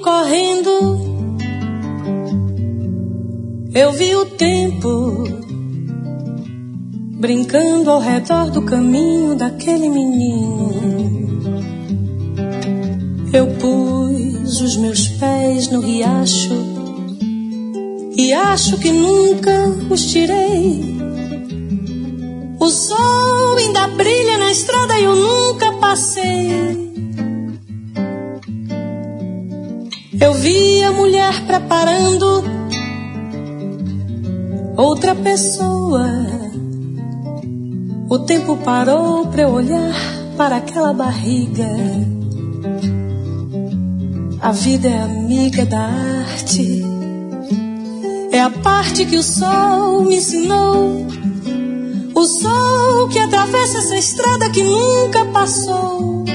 correndo, eu vi o tempo brincando ao redor do caminho daquele menino. Eu pus os meus pés no riacho e acho que nunca os tirei. O sol ainda brilha na estrada e eu nunca passei. Eu vi a mulher preparando outra pessoa. O tempo parou pra eu olhar para aquela barriga. A vida é amiga da arte, é a parte que o sol me ensinou. O sol que atravessa essa estrada que nunca passou.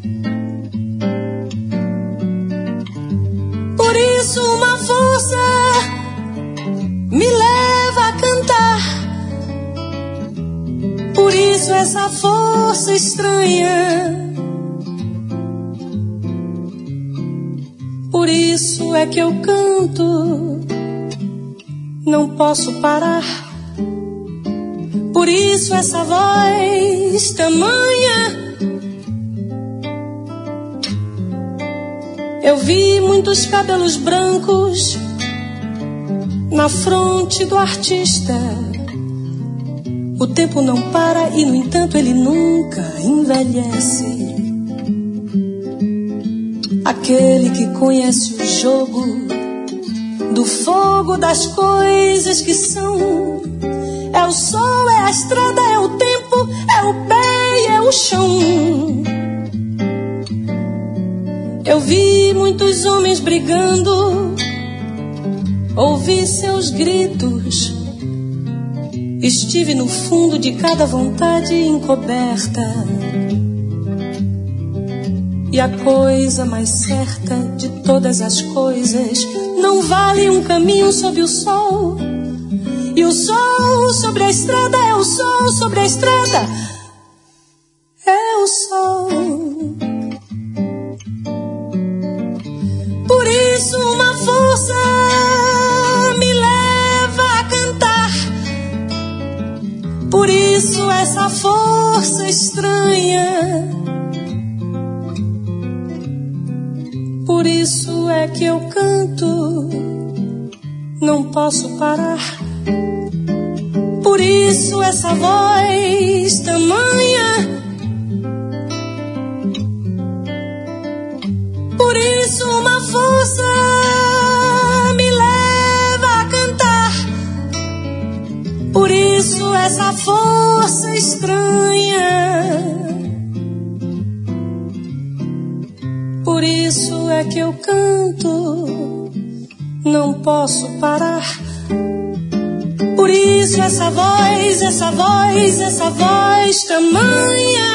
Por isso uma força me leva a cantar. Por isso essa força estranha. Por isso é que eu canto, não posso parar. Por isso essa voz tamanha. Eu vi muitos cabelos brancos na fronte do artista. O tempo não para e, no entanto, ele nunca envelhece. Aquele que conhece o jogo do fogo das coisas que são. É o sol, é a estrada, é o tempo, é o pé e é o chão. Eu vi muitos homens brigando, ouvi seus gritos. Estive no fundo de cada vontade encoberta. E a coisa mais certa de todas as coisas não vale um caminho sob o sol. E o sol sobre a estrada é o sol sobre a estrada. É o sol. Por isso uma força me leva a cantar. Por isso essa força estranha. Por isso é que eu canto, não posso parar. Por isso essa voz tamanha. Por isso uma força me leva a cantar. Por isso essa força estranha. Por isso é que eu canto, não posso parar. Por isso essa voz tamanha.